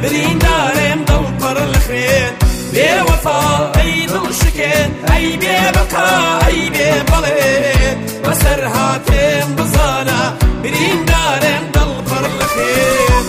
بريندارم دڵ پڕ لە خوێن بێوەفا ئەی دڵ شکێن ئەی بێبەقا ئەی بێبەڵێن بەسەر هاتێم بزانە بريندارم دڵ پڕ لە خوێن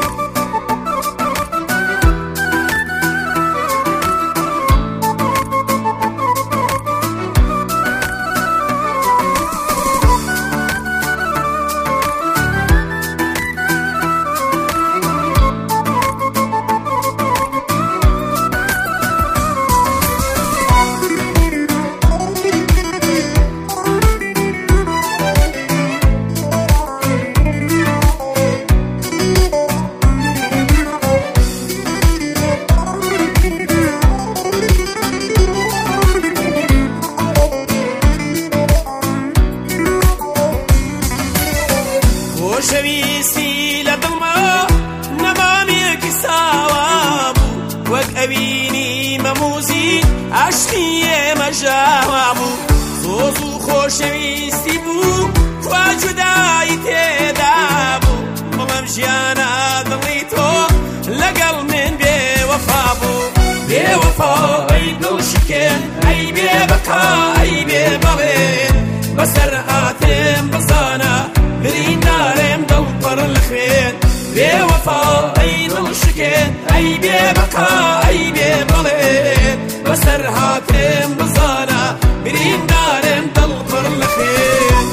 خۆشەویستی لە دڵما نەمامێکی ساوا بوو وەک ئەوینی مەموزی عاشقی ئێمە ژاوا بوو سۆز و خۆشەویستی بوو خوا جودایی تێدا بوو بەڵام ژیانە دڵی تۆ لەگەڵ من بێوەفا بوو بێوەفا ئەی دڵ شکێن ئەی بێبەقا ئەی بێبەڵێن بەسەر هاتێم بزانە بريندارم دڵ پڕ لە خوێن بێوەفا ئەی دڵ شکێن ئەی بێبەقا ئەی بێبەڵێن بەسەر هاتێم بزانە بريندارم دڵ پڕ لە خوێن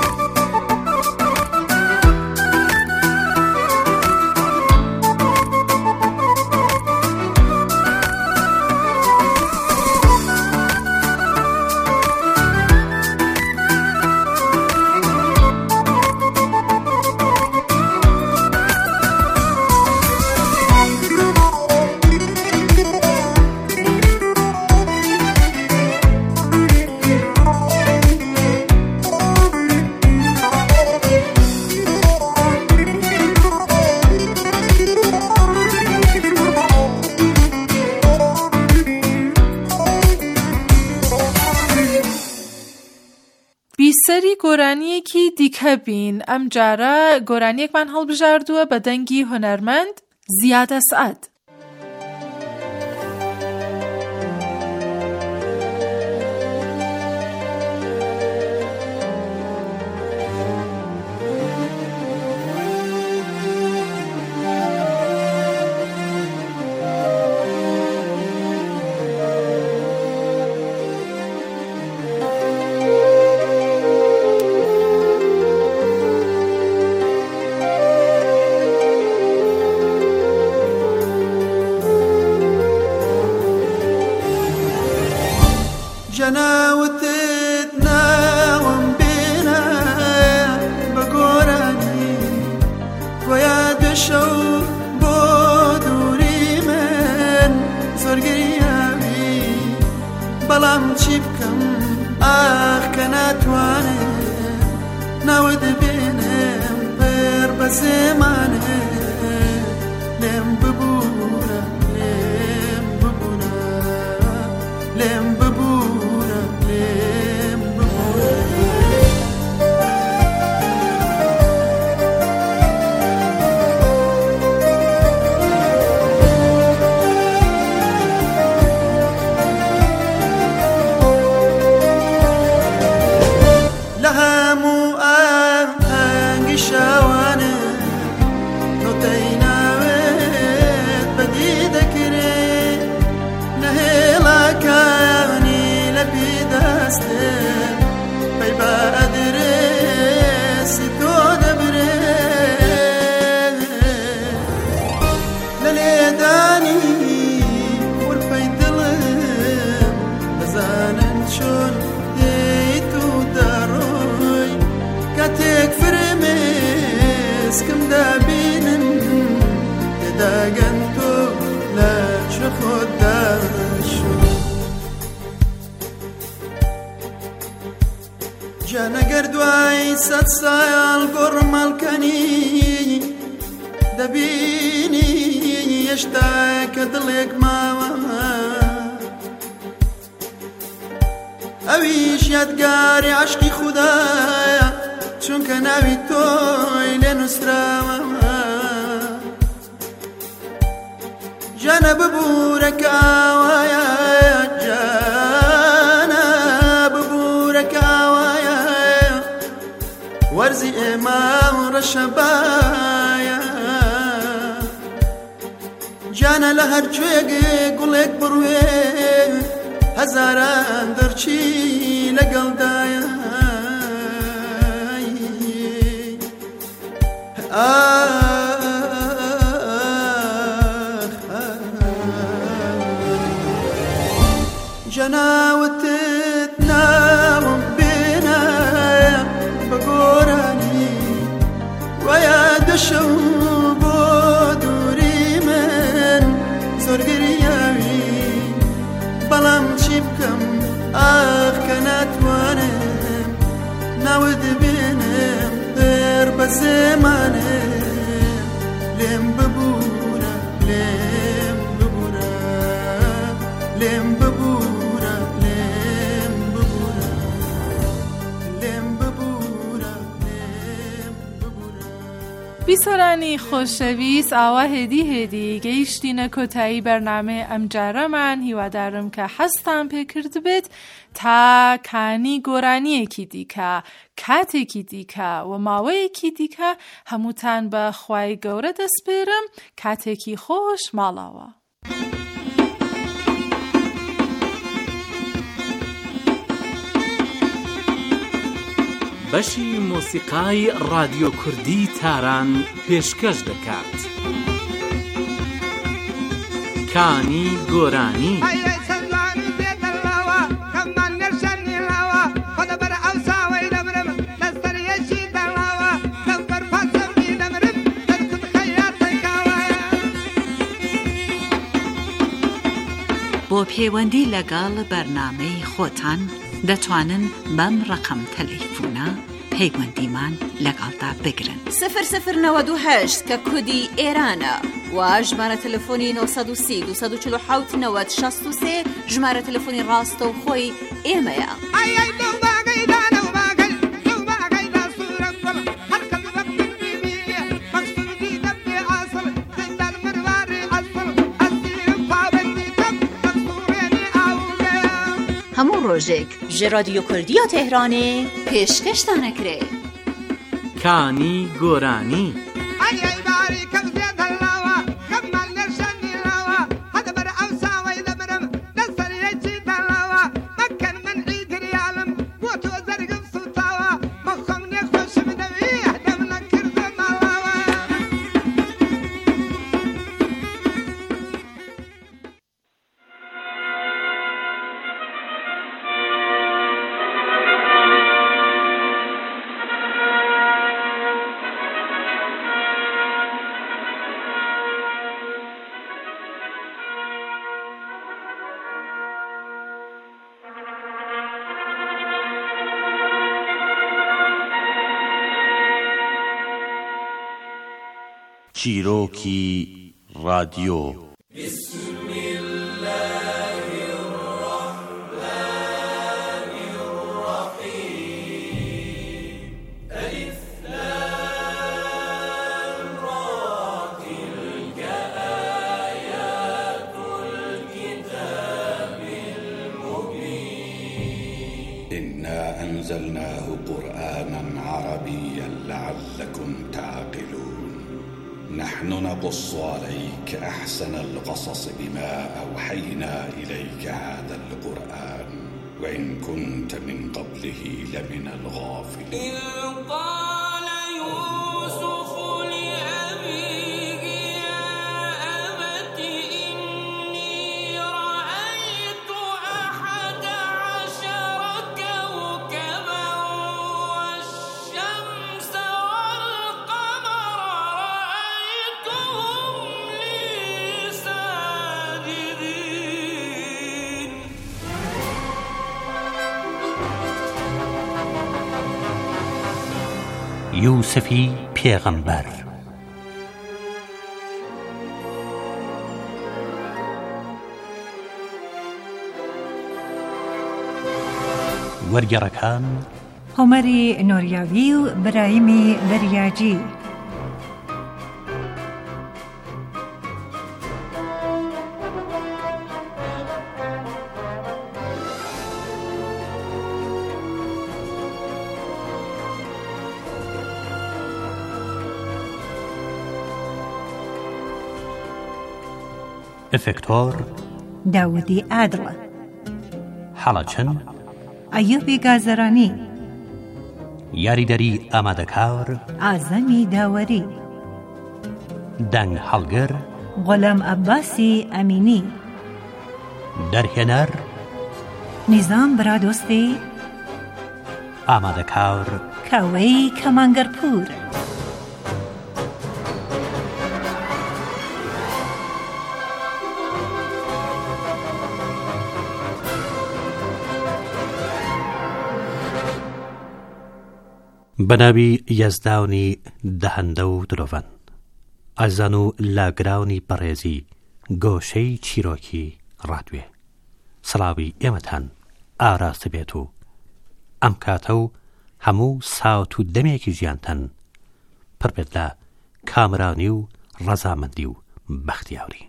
بیسەری گۆرانیەکی دیکە بین. ئەم جارە گۆرانیەکمان هەڵبژاردووە بە دەنگی هونەرمەند زیاد ئەسعەد. جناوتت ناوم بينا بقراني ويا دشو بودوري من زرقيابي بلام تشيبكم كناتواني ناود بينم بير بسيماني لم ببورا لم ببورا لم ببورا لم ببورا لها مو آهنگ شوانه نوتينا بدي ذكري نهلا كاني لبي دستي بيبا أدرس تو دبري لليداني والبيت ظلم بزانن شون ديتو داروي كاتيك فرمس كم دابينن يداقنتو لا شخد داشو جانا قردواي سات سايال قرمال كاني دبيني يشتاك دلك ماما اويش يدقاري عشقي خدايا چونك ناوي توي لنسراما جانا ببورك آوايا جانا ببورك آوايا ورزي إمام رشبايا جانا لهر جويق قولك بروي هزاران درچي لقل دايا جناوتتنا وبينا بقوراني ويا دشو بودوري من زور قرياوي بلام تشيبكم كانت وانم ناود بينم غير بزمانم لم ببورا لم ببورا لم ببورا لم ببورا لم ببورا لم ببورا بیسارانی خوشویس آوا هدی گیشتینه کتایی برنامه امجاره من هیوادارم که هستم پکرد بید تا کانی گورانی اکی دیکا کات اکی دیکا و ماوه اکی دیکا هموتان با خواهی گوره دست بیرم کات اکی خوش مالاوا بەشی مۆسیقای رادیۆ کوردی تاران پێشکەش دەکات. کانی گۆرانی بۆ پەیوەندی لەگەڵ بەرنامەی خۆتان دەتوانن بەم ڕقم تەلەیفۆنە پەیوەندیمان لەگەڵدا بگرن 0098 کە کودی ئێرانە و ژمارە تەلەفۆنی 930 247 90 63 ژمارە تەلەفۆنی ڕاستەوخۆی ئێمەیە. هەموو ڕۆژێک ژێ رادیۆ کوردیە تێهرانێ پێشکەشتانەکرێ. کانی گۆرانی چیرۆکی رادیۆ بسم الله الرحمن الرحيم ألف لام را تلك آيات الكتاب المبين إنا أنزلناه قرآنا عربيا لعلكم تعقلون نحن نقص عليك أحسن القصص بما أوحينا إليك هذا القرآن وإن كنت من قبله لمن الغافلين. إذ قال يوسف لأبيه يا أبت إني رأيت 11 كوكبا والشمس یوسفی پێغەمبەر وەرگێڕەکان هۆمەری نۆریاوی و برایمی دەریاجی ئفکتۆر داودی عادڵە، حەڵەچن ئەیوبی گازەرانی، یاریدەری ئامادەکار ئازەمی داوەری، دەنگ هەڵگر غۆلام عەباسی ئەمینی، دەرهێنەر نیزام برادۆستی، ئامادەکار کاوەی کەمانگەرپور. بەناوی یەزداونی دەهەندە و درۆڤەن، ئازان و لاگراونی بەڕێزی گۆشەی چیرۆکی ڕادوێ، سڵاوی ئێمەتان ئاراستە بێت و ئەم کاتە و هەموو ساوت و دەمێکی ژیانتان پڕ بێت لە کامرانی و ڕەزامەندی و بەختیاوری.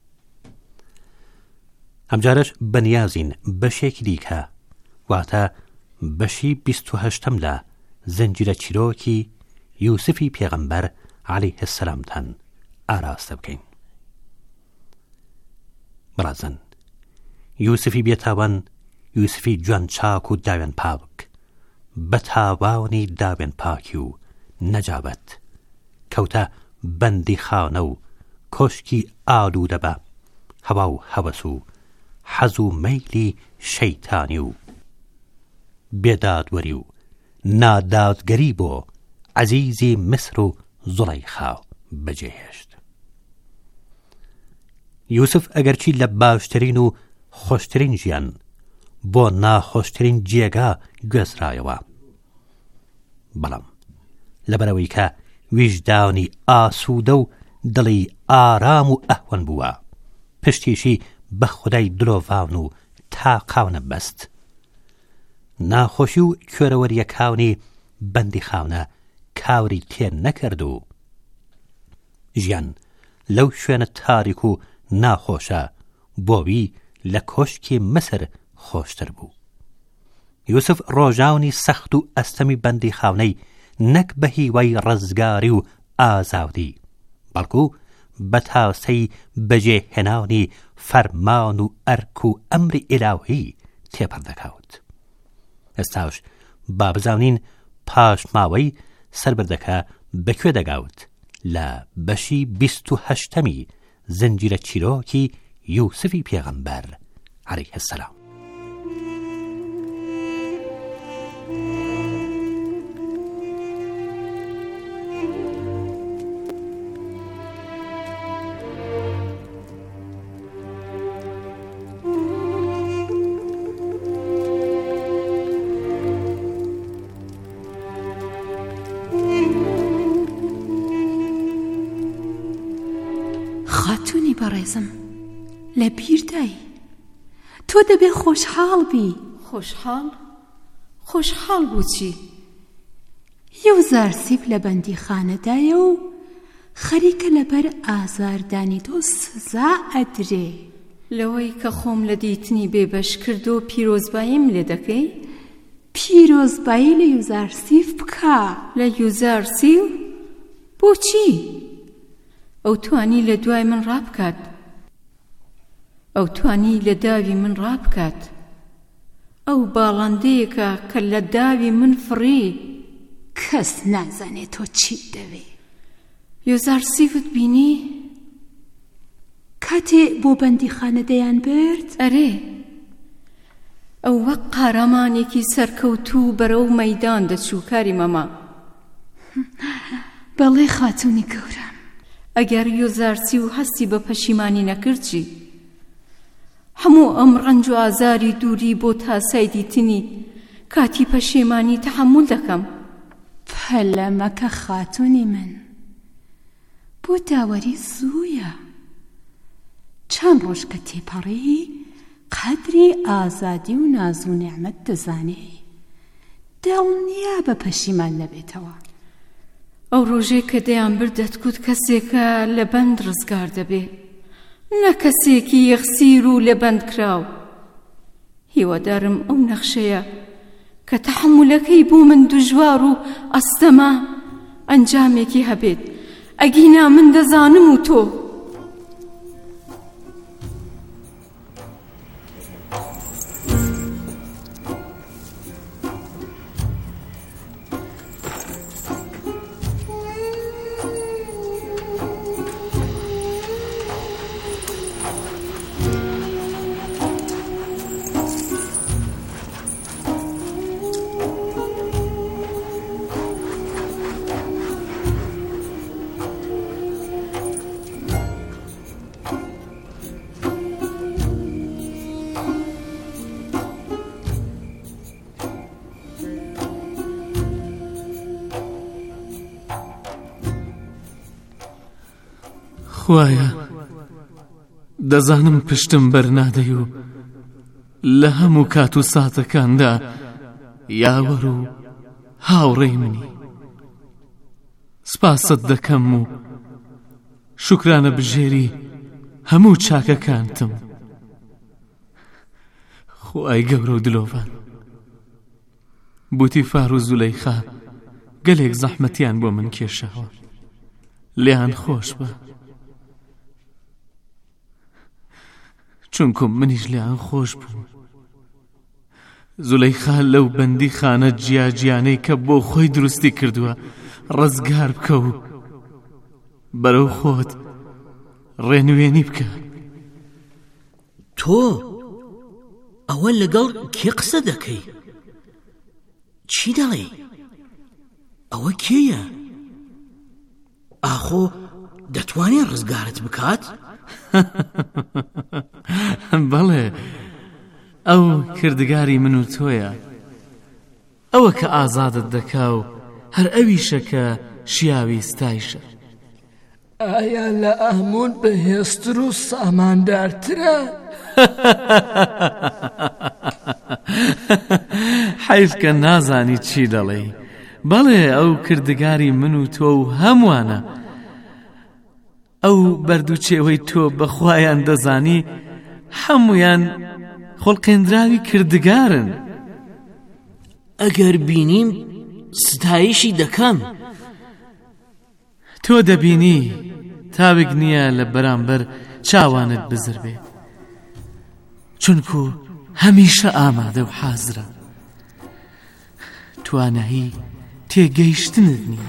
ئەمجارەش بەنیازین بەشێکی دیکە، واتە بەشی 28م لە زنجیرە چیرۆکی یوسفی پێغەمبەر عەلەیه السەلامتان ئاراستە بکەین. بەڕازن، یوسفی بێتاوان، یوسفی جوان چاک و داوێن پاک، بە تاوانی داوێن پاکی و نەجابەت کەوتە بەندی خانە و کۆشکی ئالوودە بە هەوا و هەوەس و حەز و مەیلی شەیتانی و بێدادوەری و نادادگەری بۆ عەزیزی مسر و زوڵەیخا بەجێهێشت. یوسف ئەگەرچی لە باشترین و خۆشترین ژیان بۆ ناخۆشترین جێگا گوێزرایەوە، بەڵام لەبەرەوەی کە ویژدانی ئاسوودە و دڵی ئارام و ئەهوەن بووە، پشتیشی بە خودای درۆڤاون و تاقاونە بەست، ناخۆشی و کوێرەوەریەکاونی بەندی خاونە کاوری تێ نەکرد و ژیان لەو شوێنە تاریک و ناخۆشە بۆوی لە کۆشکی مسر خۆشتر بوو. یوسف ڕۆژاونی سەخت و ئەستەمی بەندی خاونەی نەک بە هیوای ڕزگاری و ئازاودی، بەڵکو بە تاسەی بەجێهێنانی فەرمان و ئەرک و ئەمری ئیلاهی تێپەردەکەوت. ئێستاش با بزانین پاش ماوەی سەربردەکە بەکوێ دەگاوت لە بەشی 28ەمی زنجیرە چیرۆکی یوسفی پێغەمبەر عەلەیه السەلام. خاتونی بەڕێزم، لە بیردای تۆ دەبێ خۆشحاڵ بی. خۆشحاڵ بووچی؟ یەوزارسیب لە بەندی خانەدایە و خەریکە لەبەر ئازاردانی تۆ سزا ئەدرێ. لەوەی کە خۆم لە دیتنی بێبەش کرد و پیرۆزباییم لێ دەکەی؟ پیرۆزبایی لە یوزارسیف بکە. لە یوزارسیف؟ بۆچی؟ ئەو توانی لە دوای من ڕابکات، ئەو توانی لە داوی من ڕابکات، ئەو باڵندەیەکە کە لە داوی من فڕی. کەس نازانێت تۆ چیت دەوێ. یۆزارسیفت بینی؟ کاتێ بۆ بەندی خانەدەیان برد؟ ئەرێ، ئەو وەک قارەمانێکی سەرکەوتوو بەرەو مەیدان دەچوو. کاری مەما. بەڵێ خاتوونی گەورە. ئەگەر یۆزارسی و هەستی بە پەشیمانی نەکرد چی؟ هەموو ئەم ڕەنج و ئازاری دووری بۆ تاسای دیتنی کاتی پەشیمانی تەحەموڵ دەکەم. پەلەمەکە خاتوونی من، بۆ داوەری زوویە. چەند ڕۆژ کە تێپەڕی قەدری ئازادی و ناز و نێعمەت دەزانێ، دڵنیا بە پەشیمان نەبێتەوە. ئەو ڕۆژێ کە دەیان بردەتکوت کەسێکە لە بەند ڕزگار دەبێ، نە کەسێکی یەخسیر و لە بەند کراو. هیوادارم ئەو نەخشەیە کە تەحەممولەکەی بوو من دوژوار و ئەستەما ئەنجامێکی هەبێت. ئەگینا من دەزانم و تۆ. خوایە دەزانم پشتم بەرنادەی و لە هەموو کات و ساتەکاندا یاوەڕ و هاوڕێی منی. سپاست دەکەم و شوکرانە بژێری هەموو چاکەکانتم. خوای گەورە و دلۆڤان، بوتیفار و زولەیخا گەلێک زەحمەتیان بۆ من کێشاوە، لیان خۆش بە، چونکم منیش لیان خۆش بوو. زولەیخا لەو بەندی خانە جیاجیانەی کە بۆ خۆی دروستی کردووە ڕزگار بکە و بەرەو خۆت ڕێنوێنی بکە. تۆ ئەوە لەگەڵ کێ قسە دەکەی؟ چی دەڵێ؟ ئەوە کێیە؟ ئاخۆ دەتوانێت ڕزگارت بکات؟ بەڵێ، ئەو کردگاری من و تۆیە، ئەوە کە ئازادت دەکا و هەر ئەویشە کە شیاوی ستایشە. ئایا لە ئامون بەهێزتر و ساماندارترە؟ حیف کە نازانی چی دەڵێ. بەڵێ، ئەو کردگاری من و تۆ و هەمووانە، ئەو بەردووچێوەی تۆ بەخوایان دەزانی هەمویان خۆڵقێنراوی کردگارن. ئەگەر بینیم ستایشی دەکەم. تۆ دەبینی تاوێک نییە لە بەرامبەر چاوانت بزر بێ، چونکو هەمیشە ئامادە و حازرە. توانایی تێگەیشتنت نییە.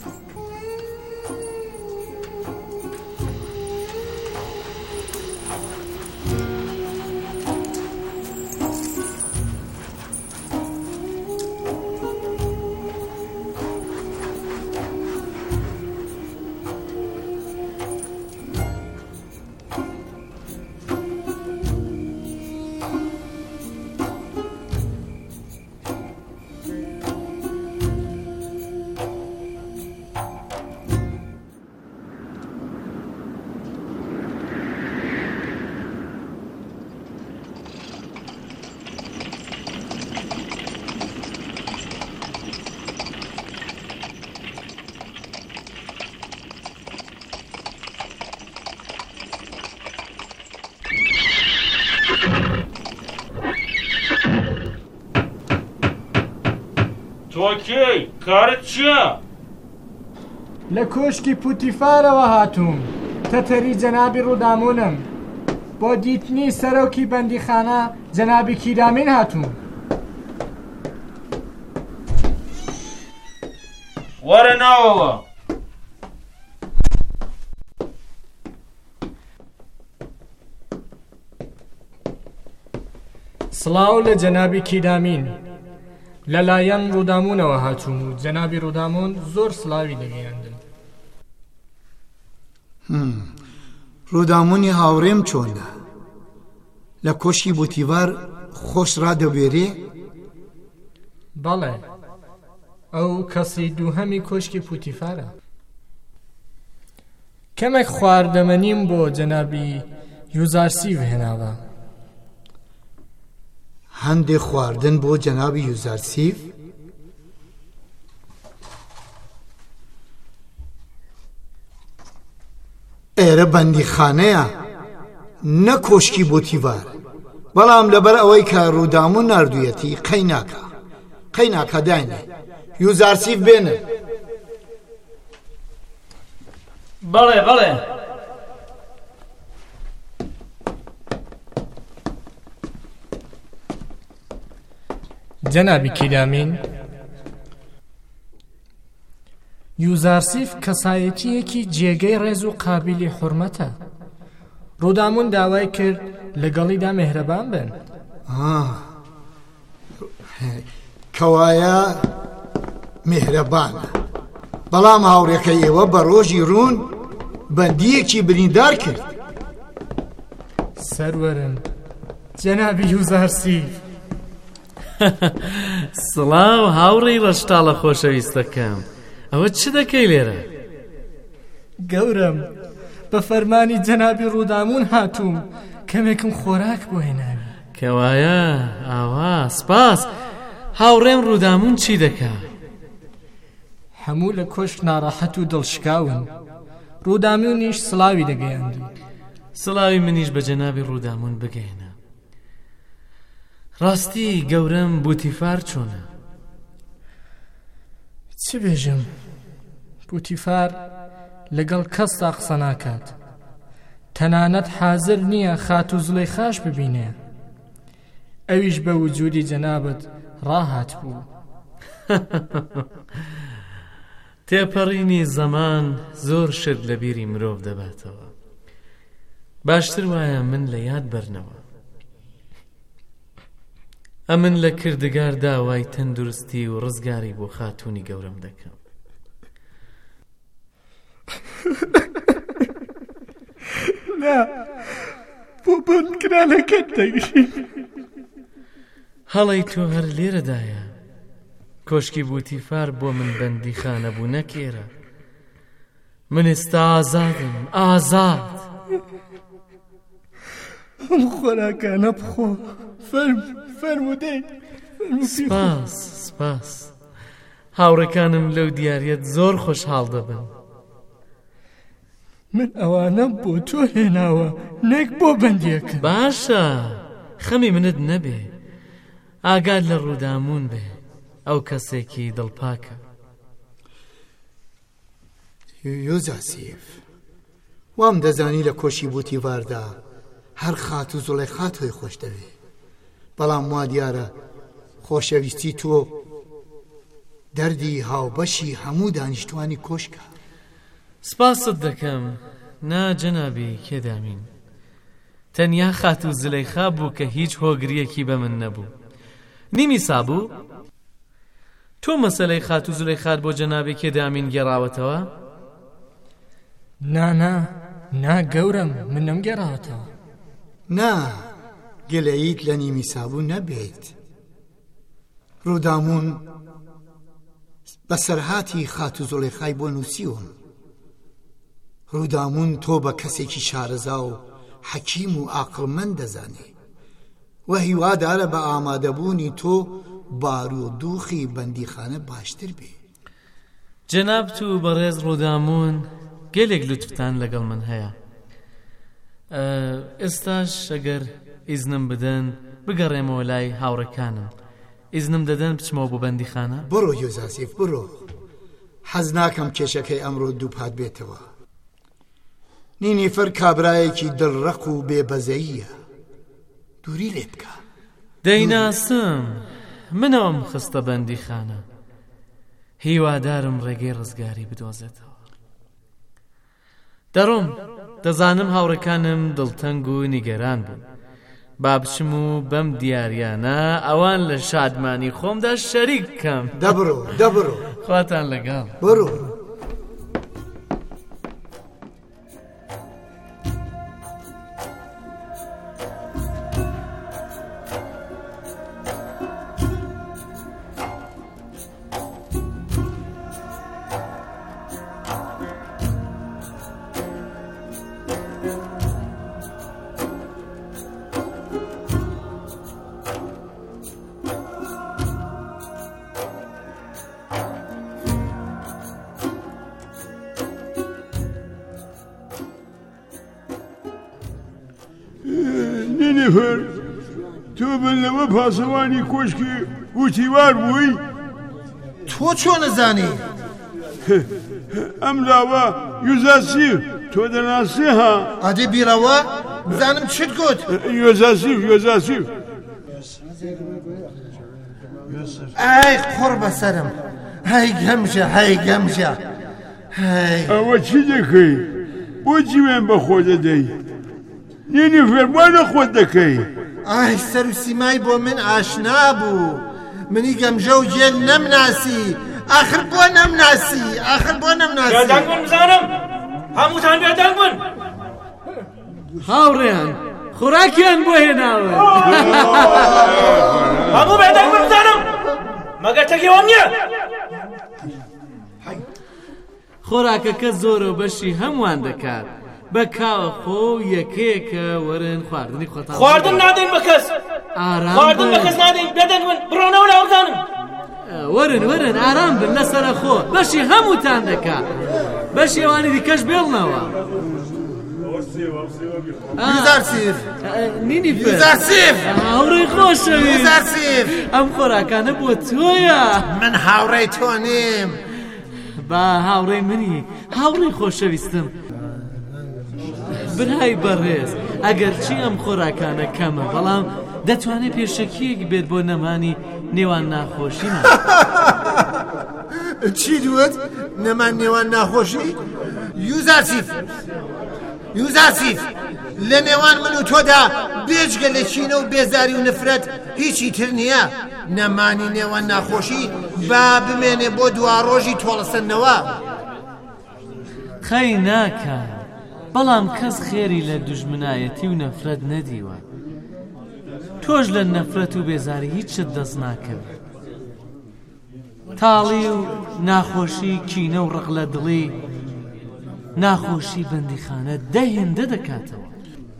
تۆکێی کارت چییە؟ لە کۆشکی پوتیفارەوە هاتووم، تەتەری جەنابی ڕوودامونم. بۆ دیتنی سەرۆکی بەندیخانە جەنابی کیرامین هاتووم. وەرە ناوەوە. سڵاو لە جەنابی کیرامین. لەلایەن ڕوودامونەوە هاتووم و جەنابی ڕوودامون زۆر سڵاوی دەگەیاندن. ڕوودامونی هاوڕێم چۆنە؟ لە کۆشکی بوتیڤار خۆش ڕادەبێرێ؟ بەڵێ، ئەو کەسی دووهەمی کۆشکی پوتیفارە. کەمێک خواردەمەنیم بۆ جەنابی یوزارسیڤ هێناوە. هەندێک خواردن بۆ جەنابی یوزارسیڤ؟ ئێرە بەندیخانەیە، نە کۆشکی بوتیڤار. بەڵام لەبەر ئەوەی کە ڕوودامون ناردوویەتی قەی ناکە داینێ یوزارسیڤ بێنن. بەڵێ بەڵێ. جەنابی کیرامین، یوزارسیڤ کەسایەتیەکی جێگەی ڕێز و قابلی حورمەتە. ڕوودامون داوای کرد لەگەڵیدا مێهرەبان بن. کەوایە مێهرەبانە، بەڵام هاوڕێکە ئێوە بە ڕۆژی ڕوون بەندیەکی بریندار کرد. سەروەرم جەنابی یوزارسیڤ. سڵاو هاوڕێی ڕەشتاڵە خۆشەویستەکەم، ئەوە چ دەکەی لێرە؟ گەورم، بە فەرمانی جەنابی ڕوودامون هاتووم کەمێکم خۆراک بۆ هێناوی. کەوایە ئاوا سپاس. هاوڕێم ڕوودامون چی دەکا؟ هەموو لە کۆشک ناڕەحەت و دڵشکاون. ڕوودامونیش سڵاوی دەگەیاندی. سڵاوی منیش بە جەنابی ڕوودامون بگەینە. ڕاستی گەورەم بوتیفار چۆنە؟ چ بێژم؟ بوتیفار لەگەڵ کەستا قسە ناکات. تەنانەت حازر نییە خات و زولەیخاش ببینێ. ئەویش بە وجودی جەنابەت ڕاهات بوو. تێپەڕینی زەمان زۆر شت لە بیری مرۆڤ دەباتەوە. باشتر وایە من لە یاد بەرنەوە. ئەمن لە کردگار داوای تەندروستی و ڕزگاری بۆ خاتوونی گەورەم دەکەم. نا بۆ بندکرانەکەت دەگری. هەڵی تۆ هەر لێرەدایە. کۆشکی بوتیفار بۆ من بەندی خانە بوو نەکێرە. من ئێستا ئازادم، ئازاد. ئەم خۆراکانە بخۆ. فەرمودەی. سپاس. هاوڕەکانم لەو دیارەت زۆر خۆشحاڵ دەبن. من ئەوانەم بۆ تۆ هێناوە نەک بۆ بەندیەکە. باشە خەمی منت نەبێ. ئاگاد لە ڕوودامون بێ. ئەو کەسێکی دڵپاکە. یۆزاسیف وام دەزانی لە کۆشی بوتیڤاردا هەر خات و زوڵەیخا تۆی خۆش دەوێ. بەڵام وا دیارە خۆشەویستی تۆ دەردی هاوبەشی هەموو دانیشتوانی کۆشکە. سپاست دەکەم. نا جەنابی کێدامین. تەنیا خات و زولەیخا بوو کە هیچ هۆگریەکی بە من نەبوو. نیمی سابوو؟ تۆ مەسەلەی خات و زولەیخات بۆ جەنابی کێدامین گێڕاوەتەوە؟ نا گەورم من نەمگێڕاوەتەوە. نا گلەیت لە نیمی سابوو نەبێت. ڕوودامون بەسەرهاتی خات و زۆڵێخای بۆ نووسیوم. ڕوودامون تۆ بە کەسێکی شارەزا و حەکیم و عاقڵمەند دەزانێ و هیوادارە بە ئامادەبوونی تۆ بارودۆخی بەندیخانە باشتر بێ. جەناب تو بەڕێز ڕوودامون گەلێک لوتفتان لەگەڵ من هەیە. ئێستاش ئەگەر ئیزنم بدەن بگەڕێمەوە لای هاوڕەکانم. ئیزنم دەدەن بچمەوە بۆ بەندیخانە؟ بڕۆ یۆزاسیف بڕۆ. حەز ناکەم کێشەکەی ئەمڕۆ دووپات بێتەوە. نینیفەر کابرایەکی دڵڕەق و بێبەزەییە. دووری لێ بکە. دەیناسم. منەوەم خستە بەندیخانە. هیوادارم ڕێگەی ڕزگاری بدۆزێتەوە. دەڕۆم. دەزانم هاوڕەکانم دڵتەنگ و نیگەران بوون. با بچم و بەم دیاریانە ئەوان لە شادمانی خۆمدا شەریک بکەم. دەبڕۆ. خواتان لەگەڵ. بڕۆ. نینیفەر تۆ بنەوە پاسەوانی کۆشکی وتیوار بووی؟ تۆ چۆن نەزانی؟ ئەم لاوە یۆزاسیف تۆ دەناسی ها؟ ئادێ بیرەوە بزانم چت گوت؟ یۆزاسیف ئای قڕ بەسەرم. هەی گەمژە. ئەوە چی دەکەی؟ بۆچی وێن بە خۆ دەدەی؟ نینیفەر وانە خۆت دەکەی؟ ئای سەر و سیمای بۆ من ئاشنا بوو. منی گەمژە و جێل نەمناسی. آخر بۆ نەمناسی. بێدەنگ بن بزانم. هەمووتان بێدەنگ بن. هاوڕێیان خۆراکیان بۆ هێناوە. هەموو بێدەنگ بن بزانم. مەگەر تەکیەوەم نییە. خۆراکەکە زۆرە و بەشی هەمووان دەکات. بە کاوەخۆ و یەکەیەکە وەرن خواردنی خۆتان خواردن نادەین بە کەس خواردن بە کەس نادەین بێدەنگ من بڕۆنەوە لاوەتانم وەرن ئارام بن لەسەرە خۆ بەشی هەمووتان دەکا بەشی ئەوانی دیکەش بێڵنەوە یوزارسیف نینیفر یوزارسیف هاوڕێی خۆشەویست یوزارسیف ئەم خۆراکانە بۆ تۆیە من هاوڕێی تۆ نیم با هاوڕێی منی هاوڕێی خۆشەویستم برای بەڕێز ئەگەر چی ئەم خۆراکانە کەمە بەڵام دەتوانێت پێشەکیەک بێت بۆ نەمانی نێوان ناخۆشیمان چی دوت نەمان نێوان ناخۆشی یوزارسیف لە نێوان من و تۆدا بێجگە لە چینە و بێزاری و نفرەت هیچی تر نییە نەمانی نێوان ناخۆشی با بمێنێ بۆ دوا ڕۆژی تۆڵەسەنەوە خەی ناکە بەڵام کەس خێری لە دوژمنایەتی و نەفرەت نەدیوە تۆش لە نەفرەت و بێزاری هیچت دەست ناکەوێت تاڵی و ناخۆشی کینە و ڕق لە دڵی ناخۆشی بەندیخانە دەهێندە دەکاتەوە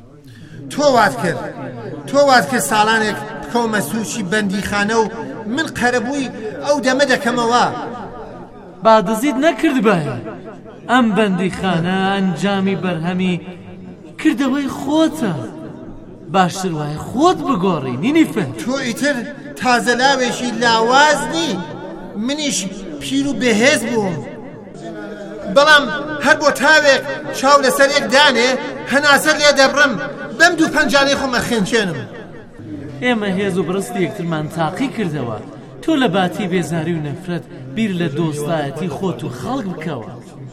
تۆ وات کرد ساڵانێک بکەومە سووچی بەندیخانە و من قەرەبووی ئەو دەمە دەکەمەوە با دزیت نەکرد باە ئەم بەندیخانە ئەنجامی بەرهەمی کردەوەی خۆتە باشتر وایە خۆت بگۆڕی نینیفر تۆ ئیتر تازەلاوێکی لاوازنی منیش پیر و بەهێز بووم بەڵام هەر بۆ تاوێک چاو لەسەر یەک دانێ هەناسە لێ دەبڕم بەم دوو پەنجانەی خۆمە خێنچێنم ئێمە هێز و بڕستی یەکترمان تاقی کردەوە تۆ لە باتی بێزاری و نەفرەت بیر لە دۆستایەتی خۆت و خەڵک بکەوە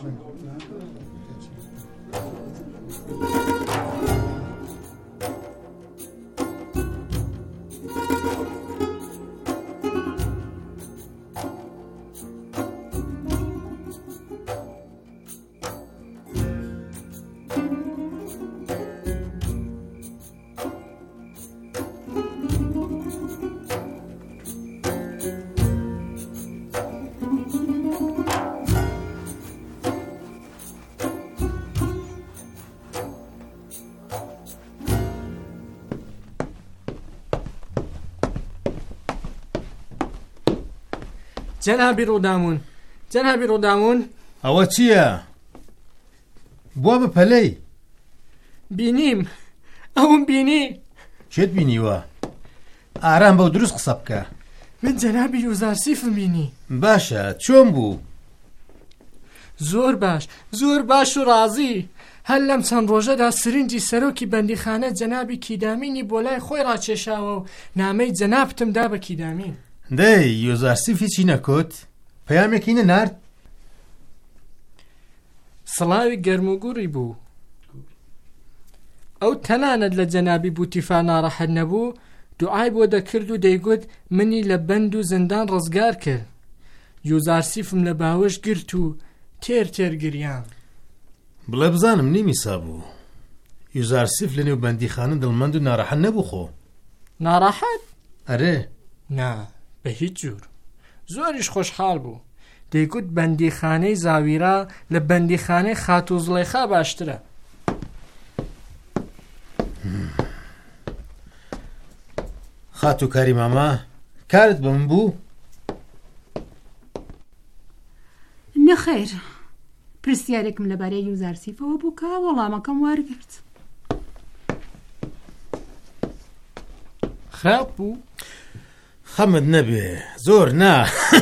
جەنابی ڕوودامون ئەوە چییە؟ بووە بپەلەی بینیم ئەوم بینی چێت بینیوە؟ ئارام بەو دروست قسە بکە من جەنابی یوزارسیفم بینی باشە چۆن بوو؟ زۆر باش و ڕازی هەر لەم چەند ڕۆژەدا سرنجی سەرۆکی بەندیخانە جەنابی کیدامینی بۆ لای خۆی ڕاکێشاوە و نامەی جەنابتمدا بە کیدامین دەی یوزارسیفی چی نەکوت؟ پەیامێکی نەنارد؟ سڵاوی گەرموگوڕی بوو ئەو تەنانەت لە جەنابی بوتیفا ناڕەحەت نەبوو دوعای بۆ دەکرد و دەیگوت منی لە بەند و زندان ڕزگار کرد یوزارسیفم لە باوەش گرت و تێر گریان بڵێ بزانم نیمیسا بوو یوزارسیف لە نێو بەندیخانە دڵمەند و ناڕەحەت نەبوو خۆ ناڕەحەت؟ ئەرێ نا بە هیچ جور زۆریش خۆشحاڵ بوو دەیگوت بەندیخانەی زاویرا لە بەندیخانەی خاتو زڵێخا باشترە خاتو کاری ماما کارت بە من بوو؟ نەخێر پرسیارێکم لەبارەی یوزارسیفەوە بوو کە وەڵامەکەم وەرگرت خراپ بوو؟ خەمت نەبێ زۆر نا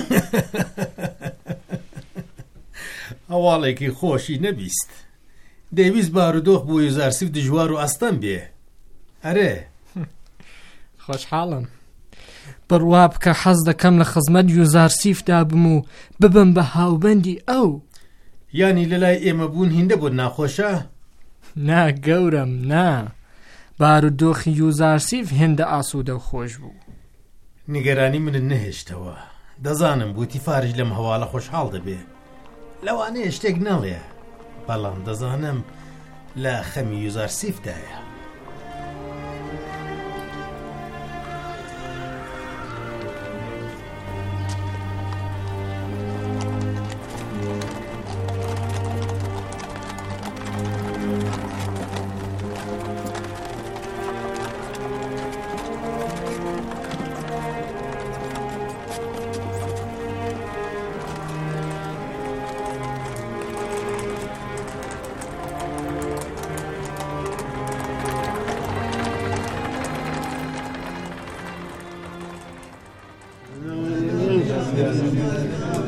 هەواڵێکی خۆشی نەبیست دەیویست بارودۆخ بۆ یوزارسیف دژوار و ئەستەم بێ ئەرێ خۆشحاڵم بڕوا بکە حەز دەکەم لە خزمەت یوزارسیفدا بم و ببم بە هاوبەندی ئەو یانی لەلای ئێمە بوون هیندە بۆ ناخۆشە؟ نا گەورم نا بارودۆخی یوزارسیف هێندە ئاسوودە و خۆش بوو نیگەرانی منت نەهێشتەوە دەزانم بوتی فارج لەم هەواڵە خۆشحاڵ دەبێ لەوانەیە شتێک نەڵێ بەڵام دەزانم لە خەمی یوزارسیفدایە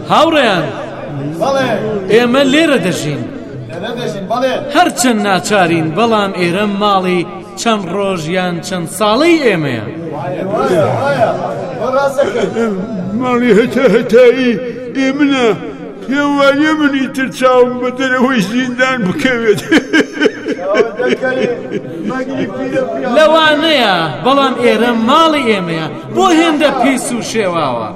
هاوڕێیان ئێمە لێرە دەژین هەرچەند ناچارین بەڵام ئێرە ماڵی چەند ڕۆژیان چەند ساڵەی ئێمەیە ماڵی هەتایی ئێمنە پێم وایە منی تر چاوم بە دەرەوەی زیندان بکەوێت لەوانەیە بەڵام ئێرە ماڵی ئێمەیە بۆ هێندە پیس و شێواوە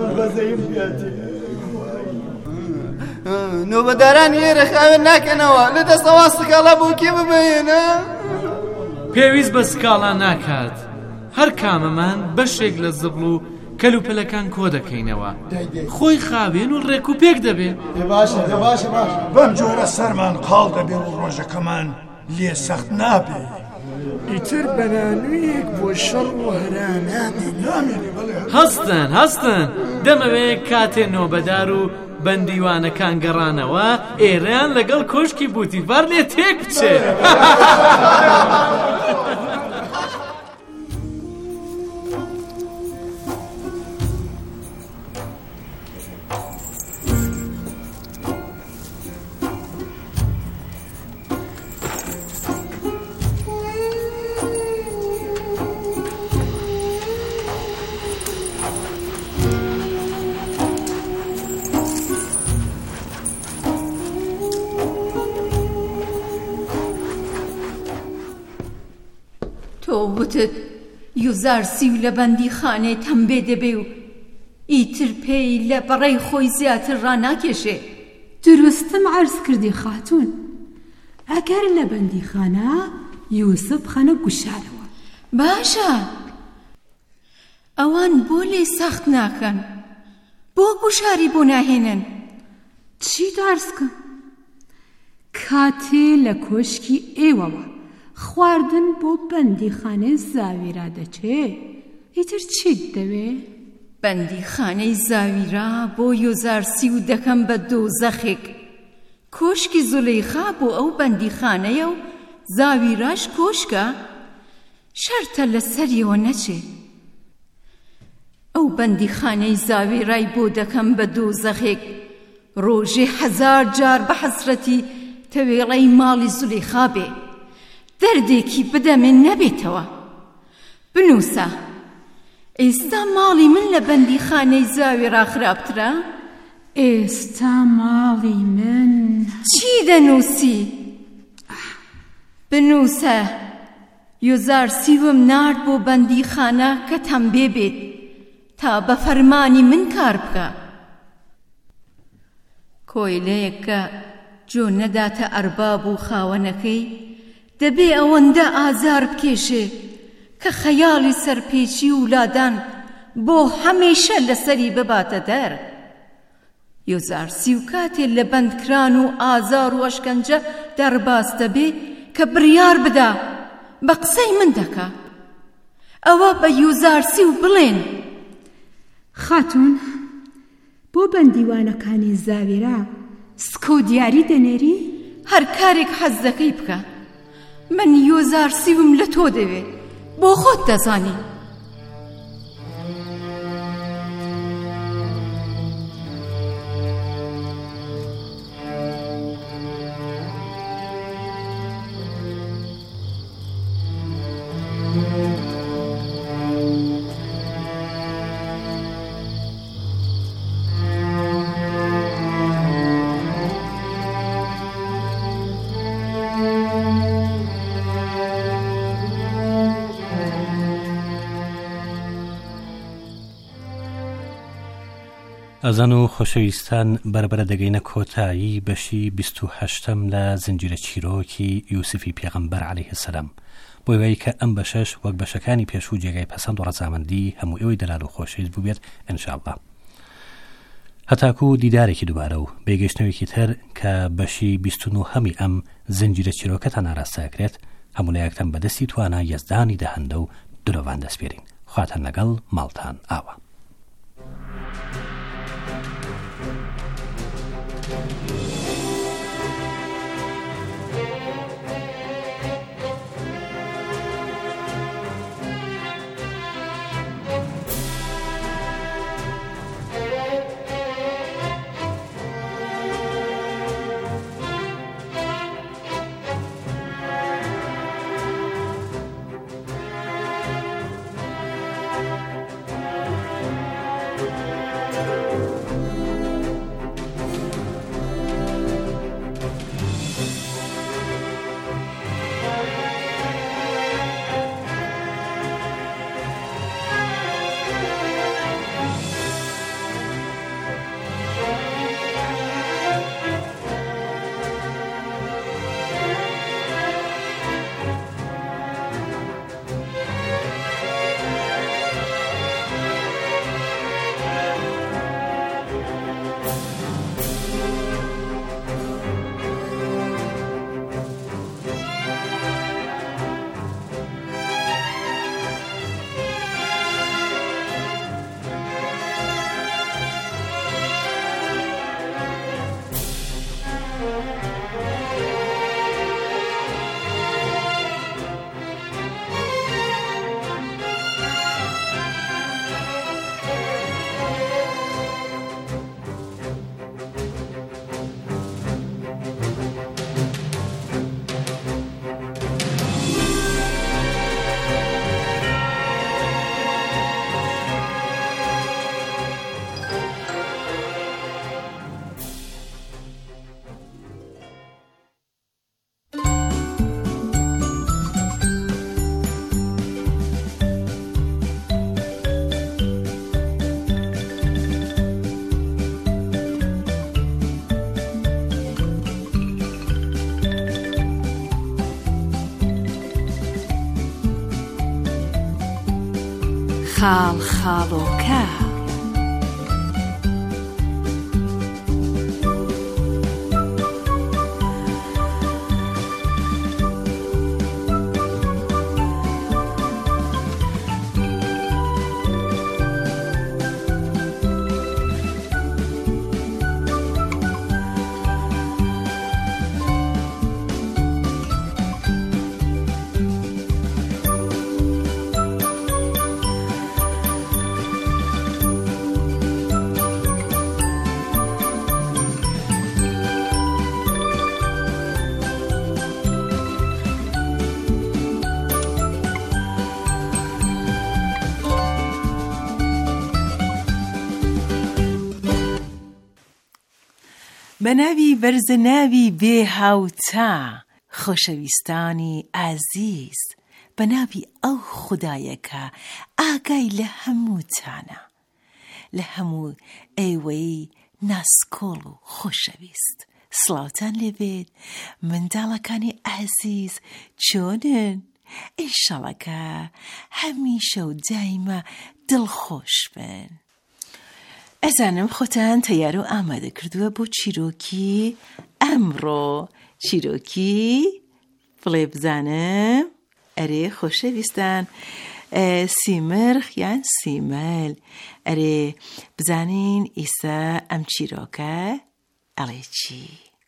نۆبەداران ئێرە خاوێن ناکەنەوە لە دەستەوە سکاڵە بۆ کێ ببێنە پێویست بە سکاڵا ناکات هەر کامەمان بەشێک لە زبڵ و کەلوپەلەکان کۆ دەکەینەوە خۆی خاوێن و ڕێک و پێک دەبێت بەم جۆرە سەرمان قاڵ دەبێ و ڕۆژەکەمان لێ سەخت نابێ ئیتر بەنانوویەک بۆ شەڕ و هەرا هەستن دەمەوێت کاتێ نۆبەدار و بەندیوانەکان گەڕانەوە ئێرەیان لەگەڵ کۆشکی بوتیفار لێ تێک بچێ تۆ وتت یوزارسی و لە بەندی خانەی تەمبێ دەبێ و ئیتر پێی لە بەڕێی خۆی زیاتر ڕاناکێشێ دروستم عرض کردی خاتون ئەگەر لە بەندی خانە یوسف خەنە گوشارەوە باشە ئەوان بۆ لێ سەخت ناکەن بۆ گوشاری بۆ ناهێنن چی دارسکە کاتێ لە کۆشکی ئێوەوە خواردن بۆ بەندی خانەی زاویرا دەچێ ئیتر چیت دەوێ بەندی خانەی زاویرا بۆ یۆزارسی و دەکەم بە دۆزەخێک کۆشکی زولەیخا بۆ ئەو بەندی خانەیە و زاویراش کۆشکە شەرتە لەسەریەوە نەچێ ئەو بەندی خانەی زاویرای بۆ دەکەم بە دۆزەخێک ڕۆژێ 1000 جار بە حەسرەتی تەوێڵەی ماڵی زولەیخا بێ دەردێکی بدەمێن نەبێتەوە بنووسە ئێستا ماڵی من لە بەندی خانەی زاویرا خراپترە ئێستا ماڵی من چی دەنووسی بنووسە یۆزارسیوم نارد بۆ بەندی خانە کە تەمبێ بێت تا بە فەرمانی من کار بکە کۆیلەیەک کە جۆ نەداتە ئەرباب و خاوەنەکەی دەبێ ئەوەندە ئازار بکێشێ کە خەیاڵی سەرپێچی ولادان بۆ هەمیشە لەسەری بباتە دەر یۆزارسی و کاتێ لە بەندکران و ئازار و ئەشکەنجە دەرباز دەبێ کە بڕیار بدا بە قسەی من دەکا ئەوە بە یۆزارسی و بڵێن خاتون بۆ بەندیوانەکانی زاویرا سکۆ دیاری دەنێری هەر کارێک حەز دەکەی بکە من یۆزارسیوم لە تۆ دەوێ بۆ خۆت دەزانی ئەزان و خۆشەویستان بەربەرە دەگەینە کۆتایی بەشی 28م لە زنجیرە چیرۆکی یوسفی پێغەمبەر عەلەیهی سەلام بۆ وەی کە ئەم بەشەش وەک بەشەکانی پێشوو جێگای پەسەند و ڕەزامەندی هەموو ئێوەی دەلال و خۆشەویست بووبێت ئینشاءالله هەتاکو دیدارێکی دووبارە و بێگەشتنەوەیکی تر کە بەشی 29 ئەم زنجیرە چیرۆکەتان ئاراستەکرێت هەموو لایەکتان بەدەستی توانە یەزدانی دەهەندە و درۆڤان دەسپێرین خواتان لەگەڵ ماڵتان ئاوە خاڵ خاڵۆکە بەناوی بەرزەناوی بێهاوتا خۆشەویستانی ئازیز بەناوی ئەو خودایەکە ئاگای لە هەمووتانە لە هەموو ئێوەی ناسکۆڵ و خۆشەویست سڵاوتان لێبێت منداڵەکانی ئازیز چۆنن؟ ئینشاڵەکە هەمیشە و دایمە دڵخۆش بن. ئەزانم خۆتان تەیار و ئامادە کردووە بۆ چیرۆکی ئەمڕۆ. چیرۆکی بڵێ بزانم. ئەرێ خۆشەویستان سیمرخ یان سیمەل ئەرێ بزانین ئیسا ئەم چیرۆکە ئەڵێ چی؟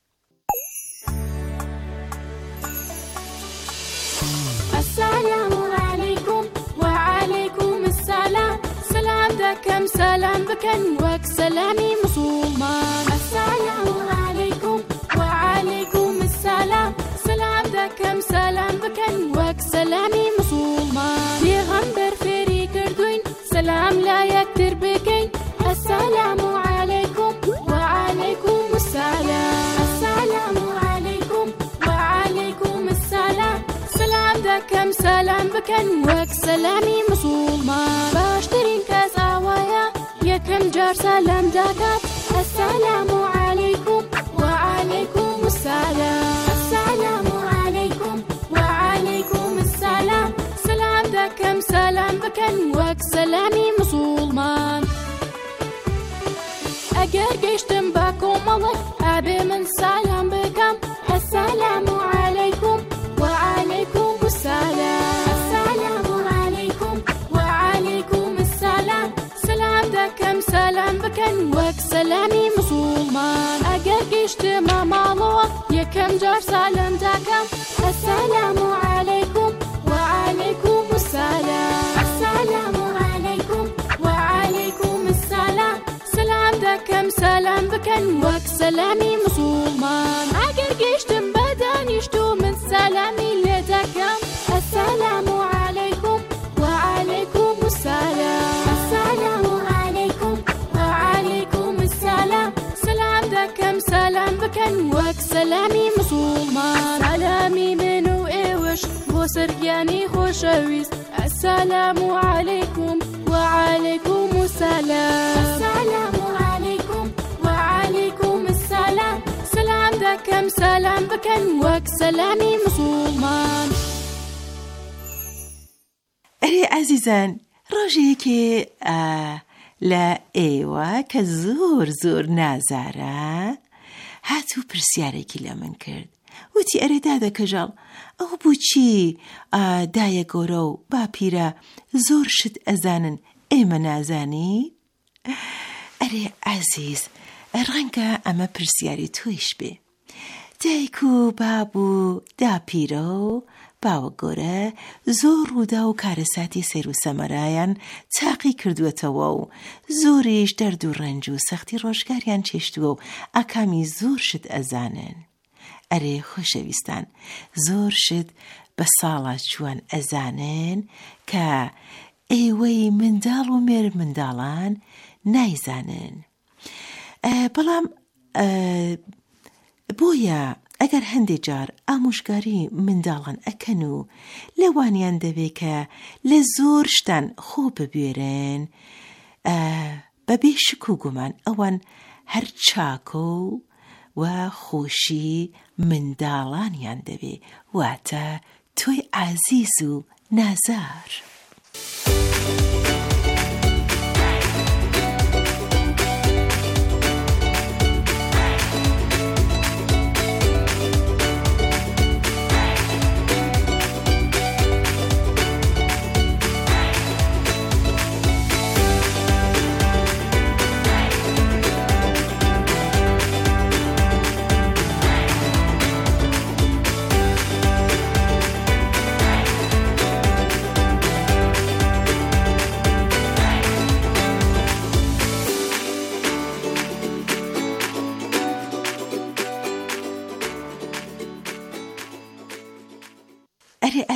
السلام عليكم وعليكم السلام سلام دكم سلام بكن وك سلامي مسلمان السلام عليكم وعليكم السلام سلام دكم سلام بكن وك سلامي مسلمان بيغمبر فيري كردوين سلام لا يكتر بكين السلام عليكم وعليكم السلام السلام عليكم وعليكم السلام سلام دكم سلام بكن وك سلامي مسلمان باشترين كاس آوايا يكم جار سلام دكات السلام عليكم وعليكم السلام السلام عليكم وعليكم السلام سلام دكم سلام بكن وك سلامي مسلمان أجر جشتم باكم الله أبي من سلام بكم السلام عليكم وعليكم السلام السلام عليكم وعليكم السلام سلام دكم سلام بكن وك سلامي مسلمان أجر جشتم مالوه يكم جار سلام دكم السلام عليكم وعليكم السلام السلام عليكم وعليكم السلام سلام دكم سلام بكن وك سلامي مسلمان أجر جشتم بدانيشتو من سلامي لدكم السلام عليكم وعليكم السلام السلام عليكم وعليكم السلام سلام دكم سلام بكن وك سلامي مسلمان سلامي منو إيوش بوسرياني خوشويس السلام عليكم وعليكم السلام السلام عليكم وعليكم السلام سلام دكم سلام بكن وك سلامي مسلمان ئەرێ ئازیزان ڕۆژێکێ لە ئێوە کە زۆر زۆر نازارە هاتوو پرسیارێکی لە من کرد وتی ئەرێ دادە کەژاڵ ئەو بۆچی دایە گۆرە و باپیرە زۆر شت ئەزانن ئێمە نازانی؟ ئەرێ ئازیز ڕەنگە ئەمە پرسیاری تۆیش بێ دایک و باب و داپیرە و باوە گۆرە زۆر ڕوودا و کارەساتی سەیر و سەمەرایان تاقی کردووەتەوە و زۆریش دەرد و ڕەنج و سەختی ڕۆژگاریان چێشتووە و ئاکامی زۆر شت ئەزانن. ئەرێ خۆشەویستان زۆر شت بە ساڵا چوان ئەزانن کە ئێوەی منداڵ و مێر منداڵان نایزانن. بەڵام بۆیە ئەگەر هەندێک جار ئامۆژگاری منداڵان ئەکەن و لەوانیان دەبێت کە لە زۆر شتان خۆ ببوێرن بەبێ شک و گومان ئەوان هەر چاکۆ و خۆشی منداڵانیان دەبێ واتە تۆی ئازیز و نازار.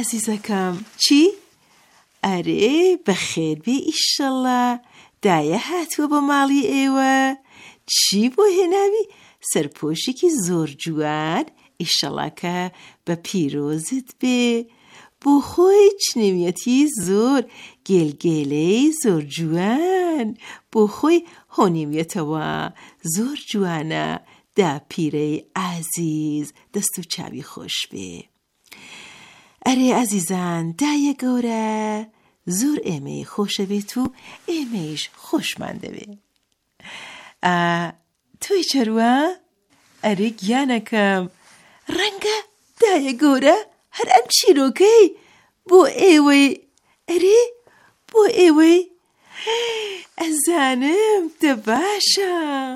عزیزەکەم چی؟ ئەرێ بەخێر بێ ئیشەڵا دایە هاتووە بە ماڵی ئێوە چی بۆ هێناوی سەرپۆشێکی زۆر جوان ئیشەڵا کە بە پیرۆزت بێ بۆ خۆی چنێویەتی زۆر گێلگێلەی زۆر جوان بۆ خۆی هۆنیویەتەوە زۆر جوانە دا پیرەی عزیز دەست و چاوی خۆش بێ ئەرێ عزیزان دایە گەورە زۆر ئێمەی خۆشەوێت و ئێمەیش خۆشمان دەوێ تۆی چەروە ئەرێ گیانەکەم ڕەنگە دایە گەورە هەر ئەم چیرۆکەی بۆ ئێوەی ئەرێ بۆ ئێوەی ئەزانم دە باشە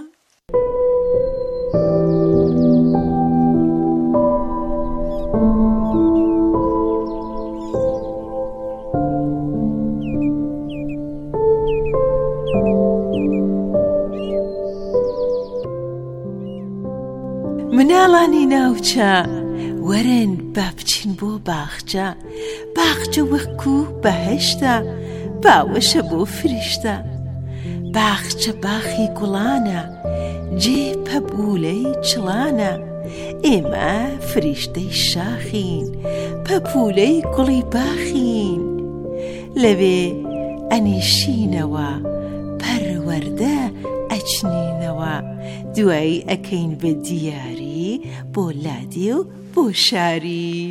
مناڵانی ناوچە وەرن با بچین بۆ باخچە باخچە وەکو بەهەشتە باوەشە بۆ فریشتە باخچە باخی گوڵانە جێ پەبولەی چڵانە ئێمە فریشتەی شاخین پەپولەی گوڵی باخین لەوێ ئەنیشینەوە پەروەردە ئەچنینەوە دوایی ئەکەین بە دیاری بۆ لادی و بۆ شاری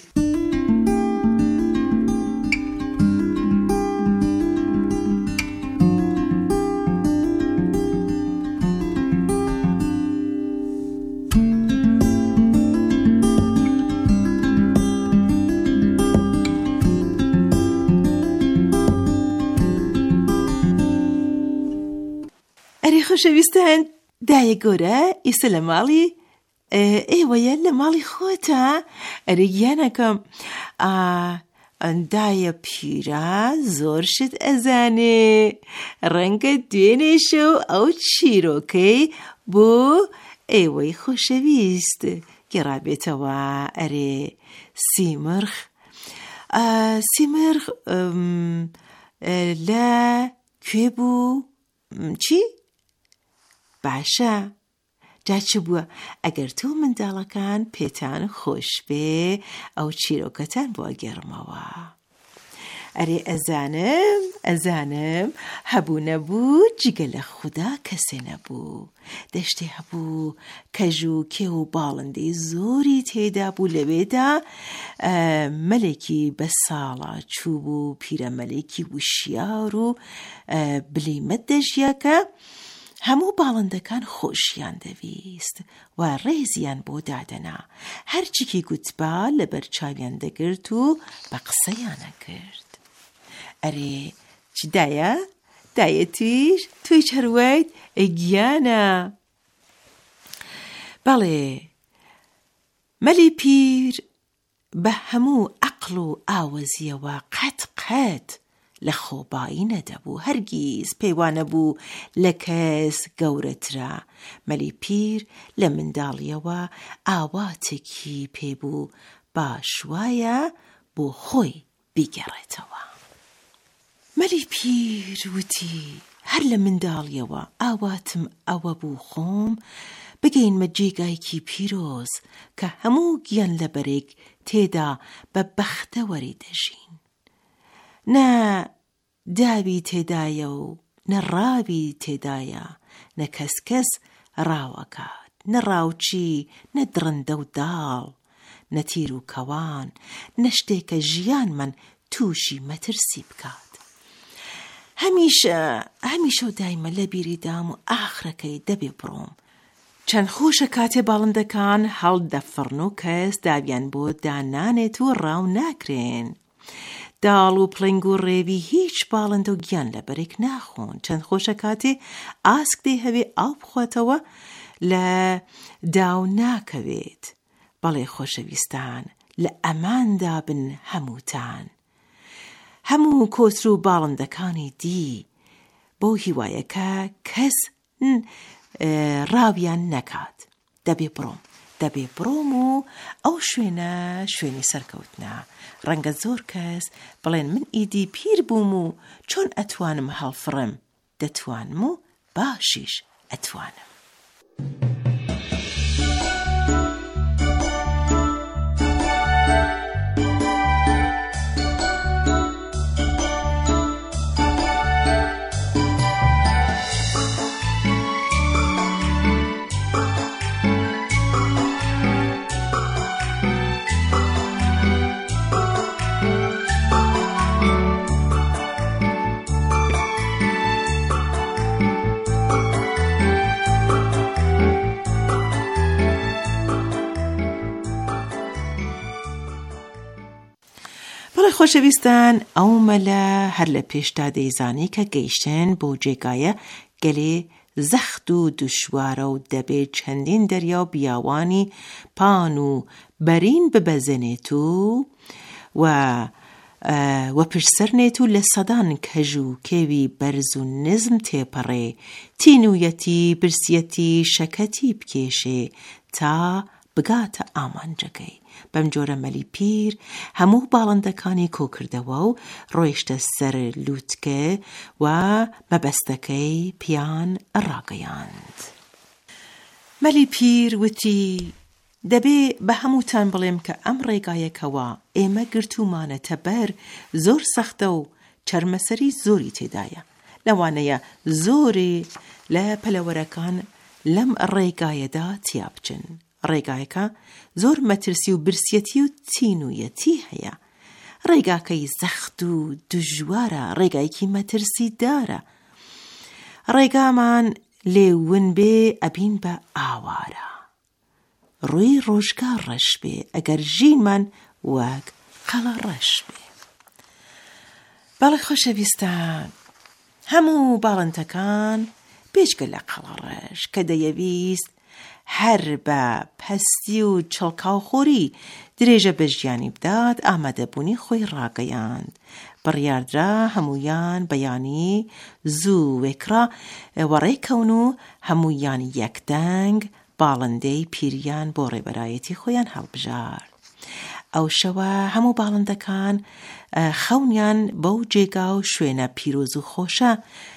ئەرێ خۆشەویستان دایە گەورە ئێستا لە ماڵی ئێوەیە لە ماڵی خۆتە ئەرێ گیانەکەم دایە پیرە زۆر شت ئەزانێ ڕەنگە دوێنێ شەو ئەو چیرۆکەی بۆ ئێوەی خۆشەویست گێڕابێتەوە ئەرێ سیمرخ لە کوێ بوو چی؟ باشە جا چ بووە ئەگەر تۆ منداڵەکان پێتان خۆش بێ ئەو چیرۆکەتان بۆ گەڕمەوە ئەرێ ئەزانم هەبوو نەبوو جگە لە خوددا کەسێ نەبوو دەشتێ هەبوو کەژ و کێ و باڵندەی زۆری تێدا بوو لەوێدا مەلێکی بە ساڵە چوو بوو پیرەمەلێکی وشیار و بلیمەت دەژیاکە هەموو باڵندەکان خۆشیان دەویست و ڕێزیان بۆ دادەنا هەرچیکی گوتبا لەبەر چاویان دەگرت و بە قسەیانە کرد ئەرێ چ دایەتیش توی چەروەیت گیانە بەڵێ مەلی پیر بە هەموو عەقڵ و ئاوەزیەوە قەت لە خۆبایی نەدەبوو هەرگیز پەیوانە بوو لە کەس گەورەترە مەلی پیر لە منداڵیەوە ئاواتێکی پێبوو باشوایە بۆ خۆی بیگەڕێتەوە مەلی پیر وتی هەر لە منداڵیەوە ئاواتم ئەوە بوو خۆم بگەینمە جێگایکی پیرۆز کە هەموو گیان لەبەرێک تێدا بە بەختەوەری دەژین نە داوی تێدایە و نە ڕاوی تێدایە نە کەس ڕاوەکات نە ڕاوچی نە درندە و داڵ نە تیر و کەوان نە شتێکە ژیانمان تووشی مەترسی بکات هەمیشە و دایمە لە بیریدام و ئاخرەکەی دەبێ بڕۆم چەند خۆشە کاتێ باڵندەکان هەڵدەفڕن و کەس داویان بۆ دانانێت و ڕاو ناکرێن داڵ و پڵنگ و ڕێوی هیچ باڵندە و گیان لەبەرێک ناخۆن چەند خۆشە کاتێ ئاسک دەی هەوێ ئاو بخۆتەوە لە داو ناکەوێت بەڵێ خۆشەویستان لە ئەماندا بن هەمووتان هەموو کۆتر و باڵندەکانی دی بۆ هیوایەکە کەس ڕاویان نەکات دەبێ بڕۆم دەبێ بڕۆم و ئەو شوێنە شوێنی سەرکەوتنە. ڕەنگە زۆر کەس بڵێن من ئیدی پیر بووم و چۆن ئەتوانم هەڵفڕم. دەتوانم و باشیش ئەتوانم. خۆشەویستان، ئەو مەلە هەر لە پێشدا دەیزانی کە گەیشتن بۆ جێگایە گەلێ زەخت و دوشوارە و دەبێت چەندین دەریا و بیاوانی پان و بەرین ببەزێنێت و پرسەرنێت و لە سەدان کەژ و کێوی بەرز و نزم تێپەڕێ، تینویەتی برسیەتی شەکەتی بکێشێ تا بگاتە ئامانجەکەی. بەم جۆرە مەلی پیر هەموو باڵندەکانی کۆکردەوە و ڕۆیشتە سەر لووتکە و مەبەستەکەی پیان ڕاگەیاند. مەلی پیر وتی دەبێ بە هەمووتان بڵێم کە ئەم ڕێگایەکەوە ئێمە گرتومانەتە بەر زۆر سەختە و چەرمەسەری زۆری تێدایە. لەوانەیە زۆرێ لە پەلەوەرەکان لەم ڕێگایەدا تیابچن. ڕێگایەکە زۆر مەترسی و برسیەتی و تینویەتی هەیە. ڕێگاکەی زەخت و دژوارە، ڕێگایەکی مەترسی دارە. ڕێگامان لێون بێ ئەبین بە ئاوارە. ڕووی ڕۆژگار ڕەش بێ ئەگەر ژینمان وەک قەڵە ڕەش بێ. باڵی خۆشەویستان، هەموو باڵندەکان پێشگە لە قەڵە ڕەش کە دەیەویست هەر بە پەستی و چڵکاوخۆری درێژە بەژیانی بدات ئامادەبوونی خۆی ڕاگەیاند. بڕیاردرا هەمویان بەیانی زوو وێکرا وەڕێکەون و هەمویان یەکدەنگ باڵندەی پیریان بۆ ڕێبەرایەتی خۆیان هەڵبژارد. ئەو شەوە هەموو باڵندەکان خەونیان بەو جێگا و شوێنە پیرۆز و خۆشە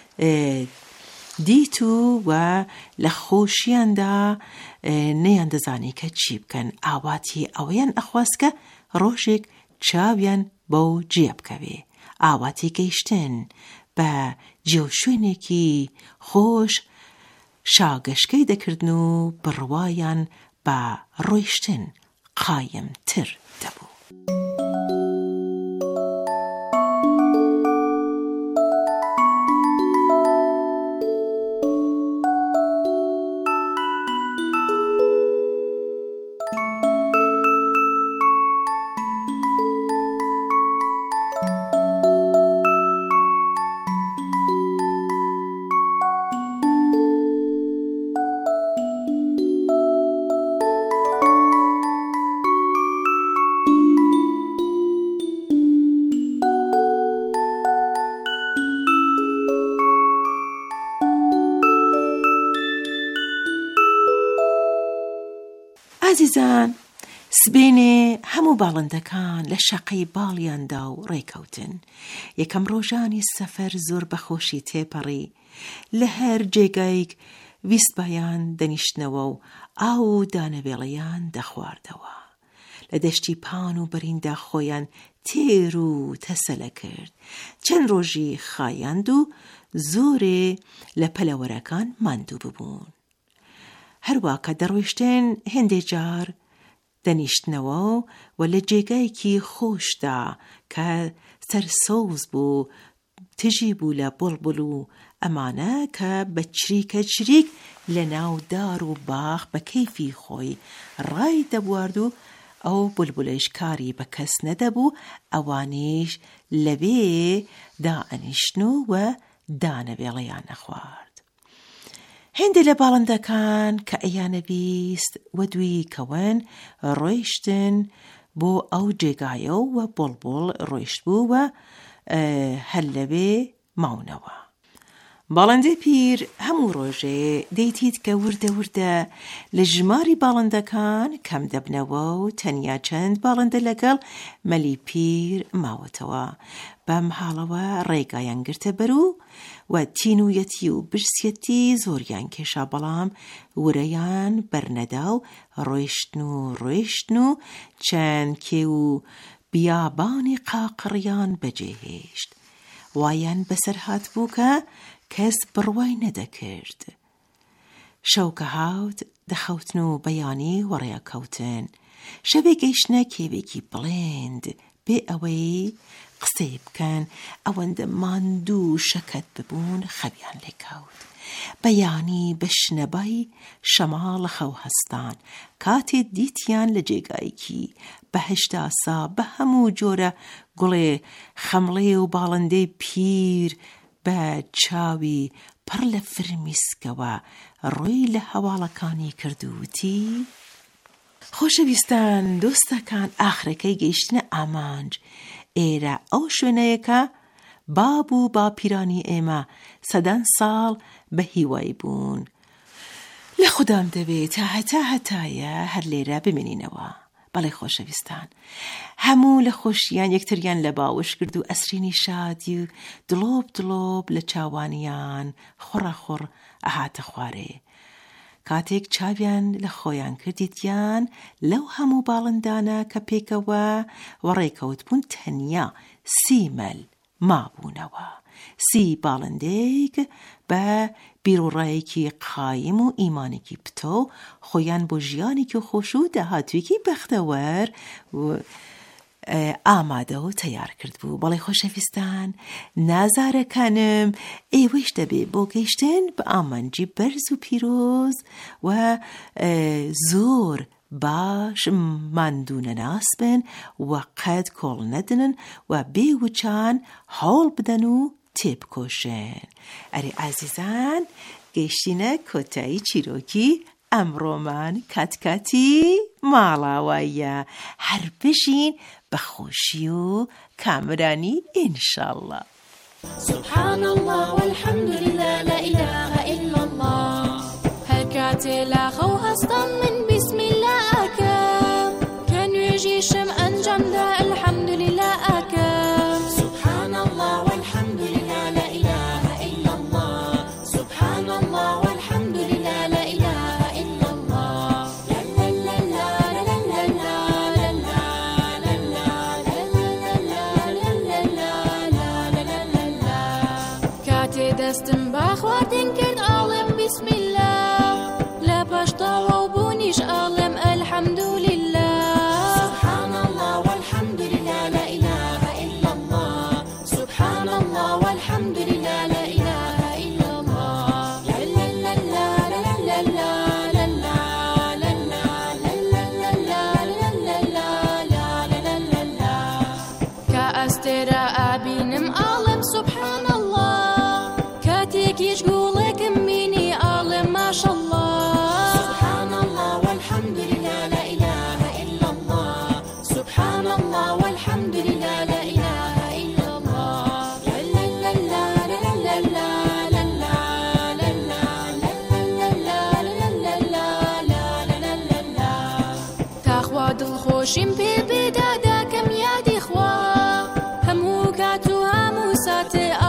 دیت و لە خۆشیاندا نەیان دەزانی کە چی بکەن. ئاواتی ئەوەیان ئەخواست کە ڕۆژێک چاویان بەو جێ بکەوێ. ئاواتی گەیشتن بە جێو شوێنێکی خۆش شاگەشکەی دەکردن و بڕوایان بە ڕۆیشتن قایمتر دەبوو. عزیزان، سبێنێ هەموو باڵندەکان لە شەقەی باڵیاندا و ڕێکەوتن. یەکەم ڕۆژانی سەفەر زۆر بەخۆشی تێپەڕی. لە هەر جێگایك ویسبایان دەنیشتنەوە و ئاو و دانەبێڵەیان دەخواردەوە. لە دەشتی پان و بەریندا خۆیان تێر و تەسەلە کرد. چەند ڕۆژی خایاند و زۆرێ لە پەلەوەرەکان ماندوو ببوون. هەروە کە دەڕۆیشتن هێندێ جار دەنیشتنەوە و لە جێگایەکی خۆشدا کە سەرسەوز بوو، تژی بوو لە بڵبڵ و ئەمانە کە بە چریکە چریک لە ناو دار و باخ بە کەیفی خۆی ڕای دەبوارد و ئەو بولبولەش کاری بە کەس نەدەبوو. ئەوانیش لەوێ دائەنیشتن و دانەبێڵەیان نەخوارد. هێندێ لە باڵندەکان کە ئەیانەویست و دوی کەون ڕۆیشتن بۆ ئەو جێگایە و بڵبڵ ڕۆیشت بوو و هەر لەوێ ماونەوە. باڵندەی پیر هەموو ڕۆژێ دەیتیت کە وردە وردە لە ژماری باڵندەکان کەم دەبنەوە و تەنیا چەند باڵندە لەگەڵ مەلی پیر ماوەتەوە. بەم حاڵەوە ڕێگایان گرتە بەرو و تینویەتی و برسیەتی زۆریان کێشا، بەڵام ورەیان بەرنەدا و ڕۆیشتن و چەند کێ و بیابانی قاقڕیان بەجێهێشت. وایان بەسەر هات بوو کە کەس بڕوای نەدەکرد. شەو کە هاوت دەخەوتن و بەیانی وەڕێە کەوتن. شەوێ گەیشتنە کێوێکی بڵێند بێ ئەوەی قسەی بکەن، ئەوەندە ماندوو شەکەت ببوون خەویان لێکەوت. بەیانی بە شنەبای شەماڵ خەو هەستان کاتێ دیتیان لە جێگایەکی بەهشتاسا بە هەموو جۆرە گوڵێ خەمڵێ و باڵندەی پیر بە چاوی پڕ لە فرمیسکەوە ڕووی لە هەواڵەکانی کردووتی: خۆشەویستان دۆستەکان، ئاخرەکەی گەیشتنە ئامانج. ئێرە ئەو شوێنەیەکە باب و باپیرانی ئێمە سەدان ساڵ بە هیوای بوون. لە خودام دەبێت تا هەتایە هەر لێرە بمێنینەوە. بەڵێ خۆشەویستان، هەموو لە خۆشیان یەکتریان لە باوش کرد و ئەسرینی شادی و دڵۆب لە چاوانیان خوڕەخوڕ ئەهاتە خوارێ. کاتێک چاویان لە خۆیان کردیتیان لەو هەموو باڵندانە کە پێکەوە وەڕێکەوت بوون تەنیا 30 مەل مابوونەوە. 30 باڵندێک بە بیرۆڕایەکی قایم و ئیمانێکی پتۆ خۆیان بۆ ژیانێکی خۆش و داهاتوێکی بەختەوەر ئامادە و تەیار کرد بوو. بەڵێ خۆشەویستان، نازارەکانم، ئێوەش دەبێ بۆ گەیشتن بە ئامانجی بەرز و پیرۆز و زۆر باش ماندوو نەناسبن و قەت کۆڵ نەدنن و بێوچان هەوڵ بدەن و تێبکۆشن. ئەرێ ئازیزان، گەیشتینە کۆتایی چیرۆکی ئەمڕۆمان کاتکاتی ماڵاوایە. هەر بژین بەخۆشی و کامرانی ئینشاءالله. سبحان الله والحمد لله لا إله إلا الله. هر كاتي لا خو هستم من بسم الله أكم كان يجيشم أنجم دا الحمد لله أكم. سبحان الله والحمد لله لا إله إلا الله. سبحان الله والحمد لله لا إله إلا الله. لا لا لا لا لا لا لا لا لا. كاتي دستم باخواتن كرد عالم بسم الله. لا باش طاوة وبونيش عالم الحمد لله. سبحان الله والحمد لله لا إله إلا الله. سبحان الله والحمد لله لا إله إلا الله. لا لا لا لا لا لا لا. كأسترا أبينم عالم سبحان الله. كاتيكيش قولك مني عالم ما شاء الله. سبحان الله والحمد لله لا إله إلا الله. سبحان الله والحمد لله لا إله إلا الله. لا لا لا لا لا لا لا. تاخوا دڵ خۆشیم پێ بێدادا کەم یادی خوا هەموو کات و هەموو ساتێ